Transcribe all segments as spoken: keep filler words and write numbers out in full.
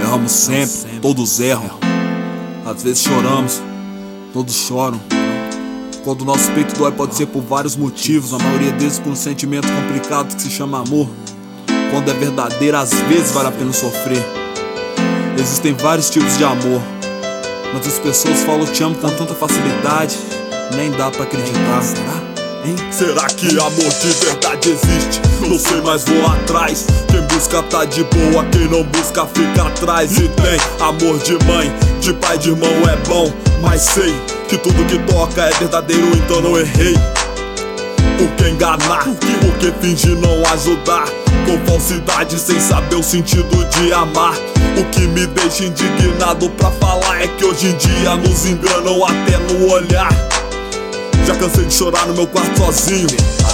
Erramos sempre, todos erram. Às vezes choramos, todos choram. Quando o nosso peito dói pode ser por vários motivos, a maioria deles por um sentimento complicado que se chama amor. Quando é verdadeiro, às vezes vale a pena sofrer. Existem vários tipos de amor, mas as pessoas falam te amo com tanta facilidade, nem dá pra acreditar. Será? Hein? Será que amor de verdade existe? Não sei, mas vou atrás. Quem busca tá de boa, quem não busca fica atrás. E tem amor de mãe, de pai, de irmão é bom, mas sei que tudo que toca é verdadeiro, então não errei. Por que enganar? Por que fingir não ajudar? Com falsidade sem saber o sentido de amar. O que me deixa indignado pra falar é que hoje em dia nos enganam até no olhar. Já cansei de chorar no meu quarto sozinho,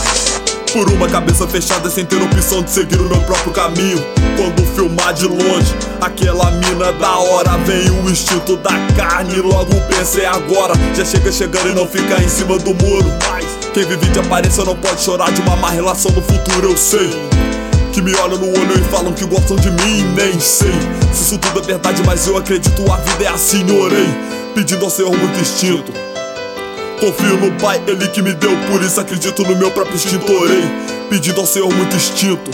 por uma cabeça fechada sem ter opção de seguir o meu próprio caminho. Quando filmar de longe aquela mina da hora, vem o instinto da carne, logo pensei agora. Já chega chegando e não fica em cima do muro. Quem vive de aparência não pode chorar de uma má relação no futuro, eu sei. Que me olham no olho e falam que gostam de mim, nem sei se isso tudo é verdade, mas eu acredito, a vida é assim. Orei, pedindo ao Senhor muito instinto. Confio no Pai, Ele que me deu, por isso acredito no meu próprio instinto. Orei, pedindo ao Senhor muito instinto.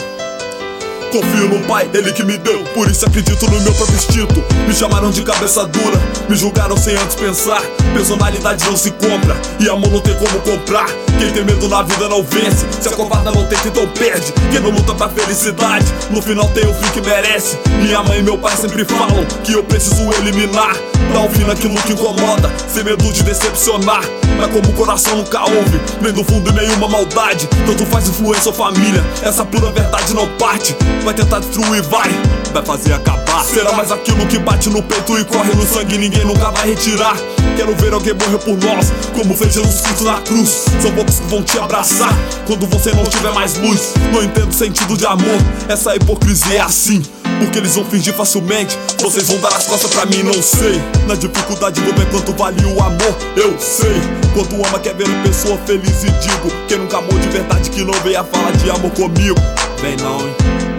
Confio no Pai, Ele que me deu, por isso acredito no meu próprio instinto. Me chamaram de cabeça dura, me julgaram sem antes pensar. Personalidade não se compra, e amor não tem como comprar. Quem tem medo na vida não vence, se a covarda não tenta então perde. Quem não luta pra felicidade, no final tem o fim que merece. Minha mãe e meu pai sempre falam que eu preciso eliminar. Dá um fim naquilo que incomoda, sem medo de decepcionar. Mas como o coração nunca ouve, nem do fundo nenhuma maldade. Tanto faz influência ou família, essa pura verdade não parte. Vai tentar destruir, vai, vai fazer acabar. Será mais aquilo que bate no peito e corre no sangue, ninguém nunca vai retirar. Quero ver alguém morrer por nós, como fez Jesus Cristo na cruz. São poucos que vão te abraçar quando você não tiver mais luz. Não entendo o sentido de amor, essa hipocrisia é assim. Porque eles vão fingir facilmente, vocês vão dar as costas pra mim, não sei. Na dificuldade vou ver quanto vale o amor, eu sei. Quando ama quer ver uma pessoa feliz e digo, quem nunca amou de verdade que não venha falar de amor comigo. Vem não, hein?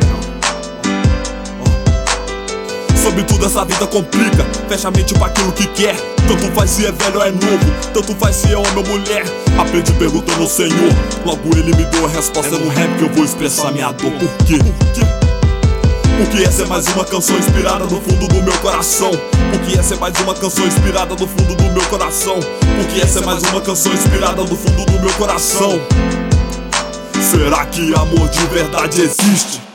Sobre tudo essa vida complica, fecha a mente pra aquilo que quer. Tanto faz se é velho ou é novo, tanto faz se é homem ou mulher. Aprendi perguntando ao Senhor, logo Ele me deu a resposta. É no rap que eu vou expressar minha dor. Por quê? Por quê? Porque essa é mais uma canção inspirada no fundo do meu coração. Porque essa é mais uma canção inspirada no fundo do meu coração. Porque essa é mais uma canção inspirada no fundo do meu coração. Será que amor de verdade existe?